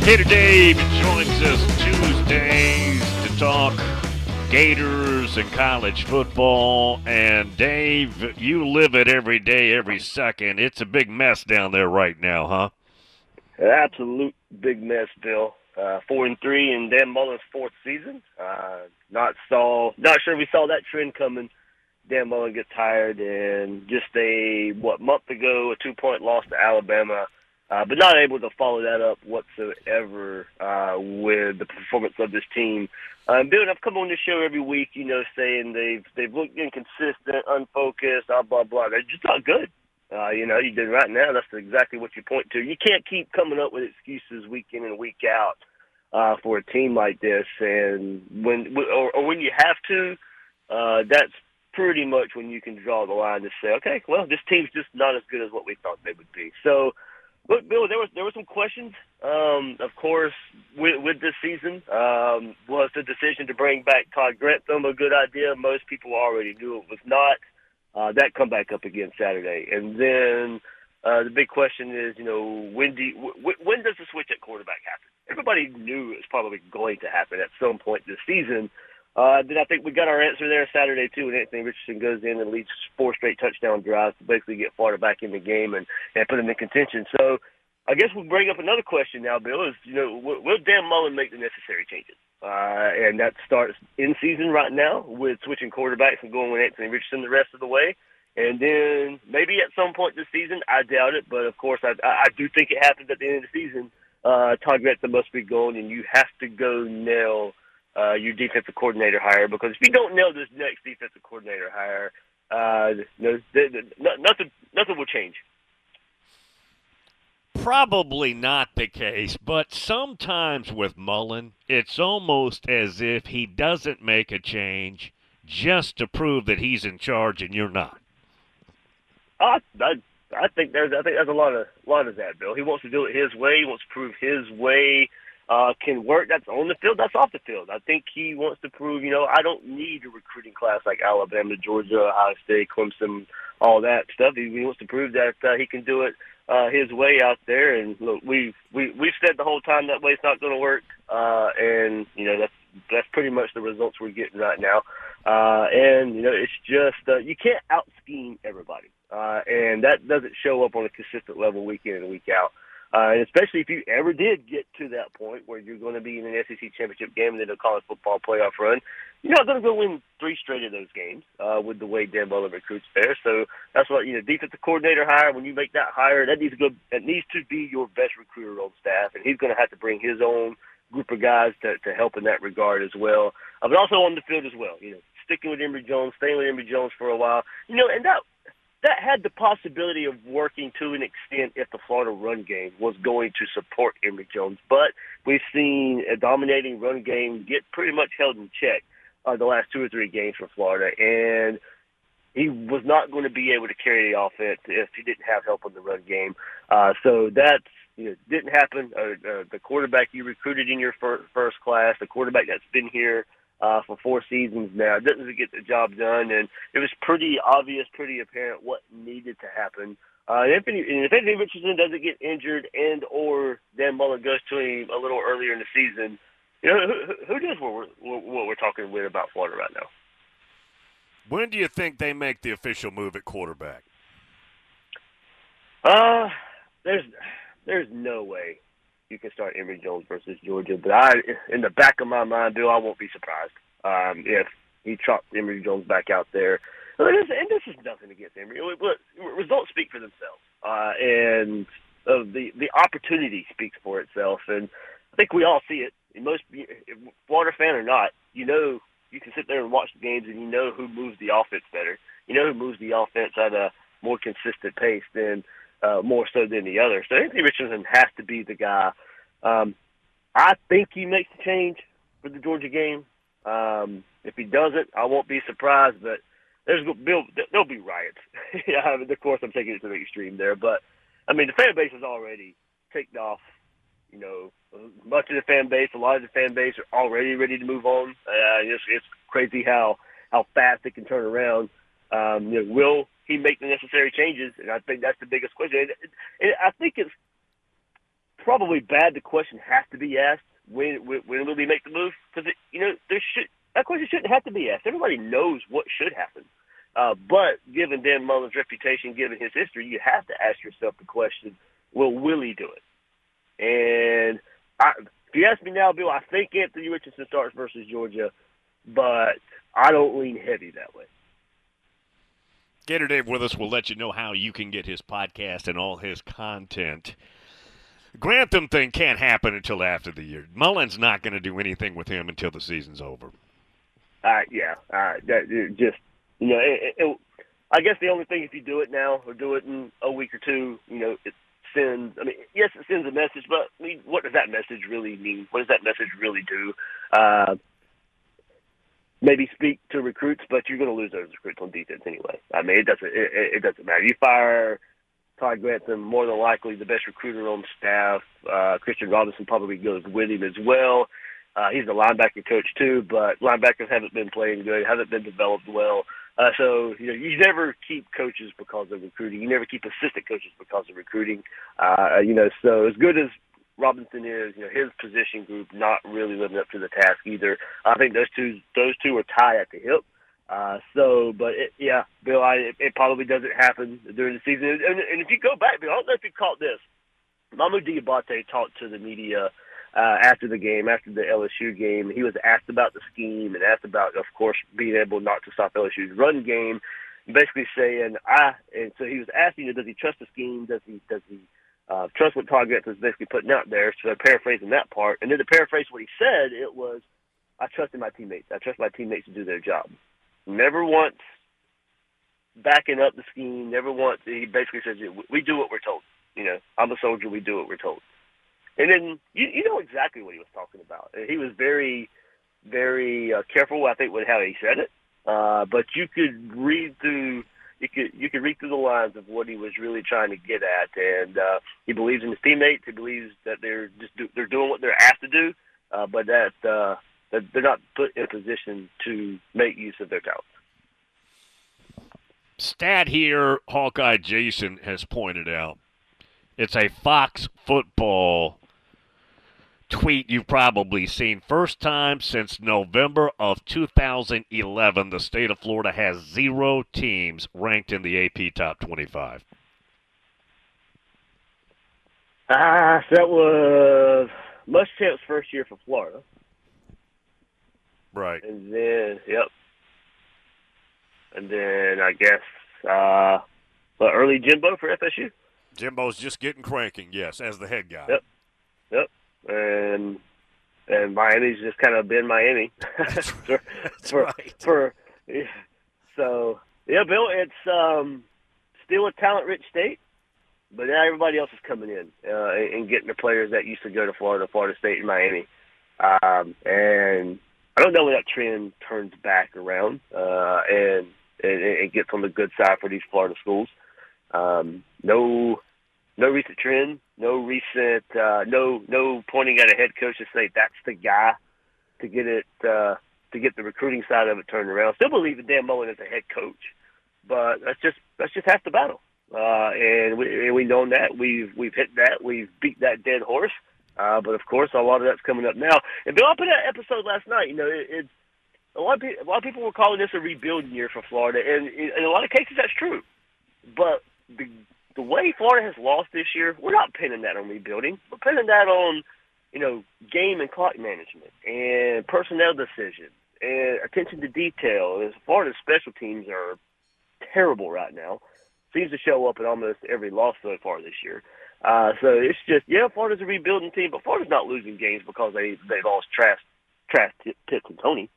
Gator Dave joins us Tuesdays to talk Gators and college football. And Dave, you live it every day, every second. It's a big mess down there right now, huh? An absolute big mess, Bill. 4-3 in Dan Mullen's fourth season. Not sure we saw that trend coming. Dan Mullen gets hired, and just month ago, a 2-point loss to Alabama, but not able to follow that up whatsoever with the performance of this team. Bill, I've come on this show every week, saying they've looked inconsistent, unfocused, blah blah. They're just not good. You did right now. That's exactly what you point to. You can't keep coming up with excuses week in and week out for a team like this, and when you have to, that's pretty much when you can draw the line to say, okay, well, this team's just not as good as what we thought they would be. So, look, Bill, there were some questions, of course, with this season. Was the decision to bring back Todd Grantham a good idea? Most people already knew it was not. That come back up again Saturday. And then the big question is, when does the switch at quarterback happen? Everybody knew it was probably going to happen at some point this season. Then I think we got our answer there Saturday, too, when Anthony Richardson goes in and leads 4 straight touchdown drives to basically get Florida back in the game and put them in contention. So I guess we'll bring up another question now, Bill, is, will Dan Mullen make the necessary changes? And that starts in season right now with switching quarterbacks and going with Anthony Richardson the rest of the way. And then maybe at some point this season, I doubt it, but of course I do think it happens at the end of the season. Todd Grantham must be gone, and you have to go nail your defensive coordinator hire, because if you don't nail this next defensive coordinator hire, nothing will change. Probably not the case, but sometimes with Mullen, it's almost as if he doesn't make a change just to prove that he's in charge and you're not. I think there's a lot of that, Bill. He wants to do it his way. He wants to prove his way can work. That's on the field. That's off the field. I think he wants to prove, I don't need a recruiting class like Alabama, Georgia, Ohio State, Clemson, all that stuff. He wants to prove that he can do it his way out there. And look, we've said the whole time that way it's not going to work. And that's pretty much the results we're getting right now. And it's just you can't out scheme everybody, and that doesn't show up on a consistent level week in and week out. And especially if you ever did get to that point where you're going to be in an SEC championship game and then a college football playoff run, you're not going to go win 3 straight of those games with the way Dan Mullen recruits there. So that's what, defensive coordinator hire, when you make that hire, that needs to be your best recruiter on staff, and he's going to have to bring his own group of guys to help in that regard as well. But also on the field as well, sticking with Emory Jones, staying with Emory Jones for a while, and that had the possibility of working to an extent if the Florida run game was going to support Emory Jones. But we've seen a dominating run game get pretty much held in check the last 2 or 3 games for Florida. And he was not going to be able to carry the offense if he didn't have help on the run game. So that didn't happen. The quarterback you recruited in your first class, the quarterback that's been here for 4 seasons now, doesn't get the job done, and it was pretty obvious, pretty apparent what needed to happen. If Anthony Richardson doesn't get injured and or Dan Mullen goes to him a little earlier in the season, who knows what we're talking with about Florida right now. When do you think they make the official move at quarterback? There's no way you can start Emory Jones versus Georgia, but in the back of my mind, Bill, I won't be surprised if he chopped Emory Jones back out there. And this is nothing against Emory. Results speak for themselves, and the opportunity speaks for itself. And I think we all see it. Most Florida fan or not, you can sit there and watch the games, and who moves the offense better. Who moves the offense at a more consistent pace than more so than the other. So Anthony Richardson has to be the guy. I think he makes the change for the Georgia game. If he doesn't, I won't be surprised, but there'll be riots. Of course, I'm taking it to the extreme there, but the fan base is already taken off. Much of the fan base, a lot of the fan base are already ready to move on. It's crazy how fast it can turn around. Will he make the necessary changes? And I think that's the biggest question. And I think it's probably bad. The question has to be asked: when will he make the move? Because that question shouldn't have to be asked. Everybody knows what should happen. But given Dan Mullen's reputation, given his history, you have to ask yourself the question: will he do it? And if you ask me now, Bill, I think Anthony Richardson starts versus Georgia, but I don't lean heavy that way. Gator Dave with us. We'll let you know how you can get his podcast and all his content. Grantham thing can't happen until after the year. Mullen's not going to do anything with him until the season's over. Yeah. I guess the only thing, if you do it now or do it in a week or two, it sends. I mean, yes, it sends a message, but I mean, what does that message really mean? What does that message really do? Maybe speak to recruits, but you're going to lose those recruits on defense anyway. I mean, it doesn't matter. You fire Todd Grantham, more than likely the best recruiter on staff. Christian Robinson probably goes with him as well. He's the linebacker coach too, but linebackers haven't been playing good, haven't been developed well. So you never keep coaches because of recruiting. You never keep assistant coaches because of recruiting. So as good as Robinson is, his position group not really living up to the task either. I think those two are tied at the hip. Bill, it probably doesn't happen during the season. And if you go back, Bill, I don't know if you caught this. Mamu Diabate talked to the media after the game, after the LSU game. He was asked about the scheme and asked about, of course, being able not to stop LSU's run game. Basically saying, and so he was asking, does he trust the scheme? Does he trust what Todd Grantham is basically putting out there? So paraphrasing that part. And then to paraphrase what he said, it was, I trusted my teammates. I trust my teammates to do their job. Never once backing up the scheme. Never once. He basically says, we do what we're told. I'm a soldier. We do what we're told. And then you know exactly what he was talking about. He was very, very careful, I think, with how he said it. But you could read through the lines of what he was really trying to get at. And he believes in his teammates. He believes that they're doing what they're asked to do, but that they're not put in a position to make use of their talents. Stat here, Hawkeye Jason has pointed out. It's a Fox Football tweet you've probably seen. First time since November of 2011, the state of Florida has 0 teams ranked in the AP Top 25. That was Muschamp's first year for Florida. Right. And then, And then I guess early Jimbo for FSU. Jimbo's just getting cranking, yes, as the head guy. Yep. And Miami's just kind of been Miami. That's right. So Bill, it's still a talent-rich state, but now everybody else is coming in and getting the players that used to go to Florida State, and Miami. And I don't know when that trend turns back around and gets on the good side for these Florida schools. No recent trend, no pointing at a head coach to say that's the guy to get it to get the recruiting side of it turned around. Still believe in Dan Mullen as a head coach, but that's just half the battle. And we know that we've hit that, we've beat that dead horse. But of course, a lot of that's coming up now. And Bill, I put that episode last night. It's a lot of people were calling this a rebuilding year for Florida, and in a lot of cases that's true. But the way Florida has lost this year, we're not pinning that on rebuilding. We're pinning that on, game and clock management and personnel decisions and attention to detail. And Florida's special teams are terrible right now. Seems to show up in almost every loss so far this year. So it's just, Florida's a rebuilding team, but Florida's not losing games because they lost Trask, Pitts, and Tony.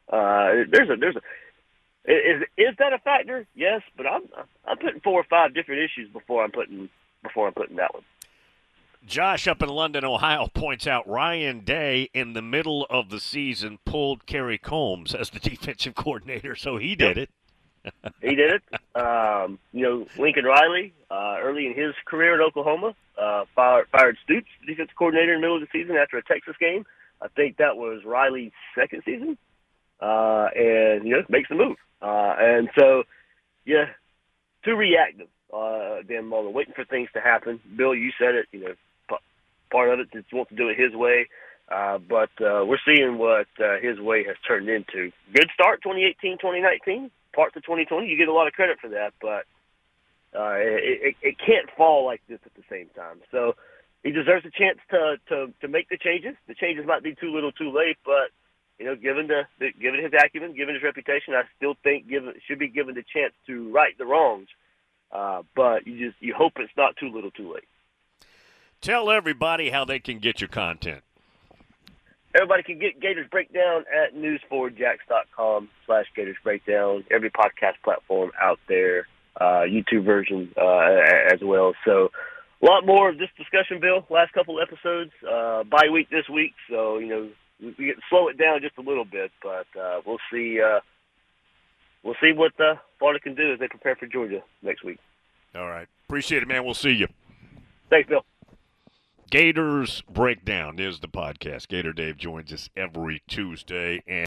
Is that a factor? Yes, but I'm putting 4 or 5 different issues before I'm putting that one. Josh up in London, Ohio, points out Ryan Day in the middle of the season pulled Kerry Combs as the defensive coordinator, so he did it. He did it. Lincoln Riley, early in his career at Oklahoma, fired Stoops, the defensive coordinator, in the middle of the season after a Texas game. I think that was Riley's second season. And makes the move. And so, too reactive. Dan Mullen, waiting for things to happen. Bill, you said it. Part of it since he wants to do it his way. But we're seeing what his way has turned into. Good start, 2018, 2019. Parts of 2020, you get a lot of credit for that, but it can't fall like this at the same time. So he deserves a chance to make the changes. The changes might be too little, too late, but given his acumen, given his reputation, I still think should be given the chance to right the wrongs. But you hope it's not too little, too late. Tell everybody how they can get your content. Everybody can get Gators Breakdown at news4jax.com/Gators Breakdown. Every podcast platform out there, YouTube version as well. So a lot more of this discussion, Bill. Last couple episodes, bye week this week. So, we get to slow it down just a little bit, but we'll see. We'll see what Florida can do as they prepare for Georgia next week. All right. Appreciate it, man. We'll see you. Thanks, Bill. Gators Breakdown is the podcast. Gator Dave joins us every Tuesday. And